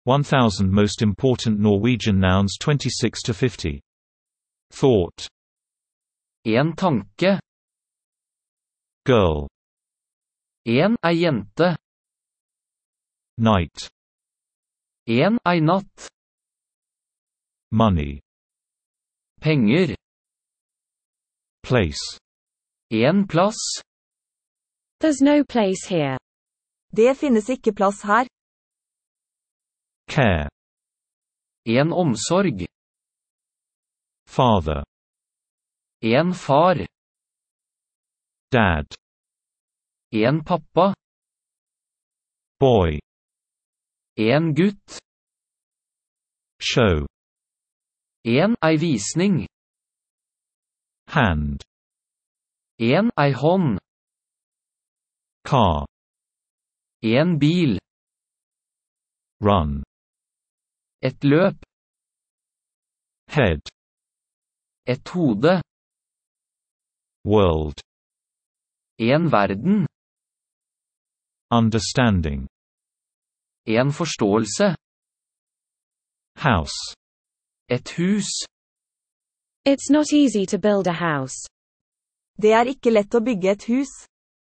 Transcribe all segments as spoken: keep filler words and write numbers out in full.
one thousand Most Important Norwegian Nouns twenty-six to fifty. Thought. En tanke. Girl. En ei jente. Night. En ei natt. Money. Penger. Place. En plass. There's no place here. Det finnes ikke plass her. Care. En omsorg. Father. En far. Dad. En pappa. Boy. En gutt. Show. En ei visning. Hand. En ei hånd. Car. En bil. Run. Et løp. Head. Et hode. World. En verden. Understanding. En forståelse. House. Et hus. It's not easy to build a house. Det er ikke lett å bygge et hus.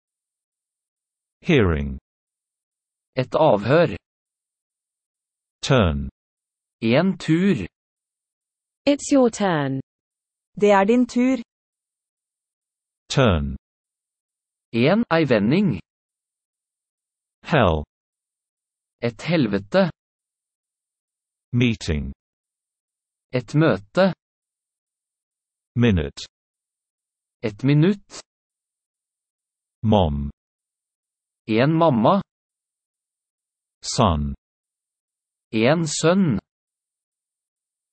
Hearing. Et avhør. Turn. En tur. It's your turn. Det er din tur. Turn. En ei vending. Hell. Et helvete. Meeting. Et møte. Minute. Et minutt. Mom. En mamma. Son. En sønn.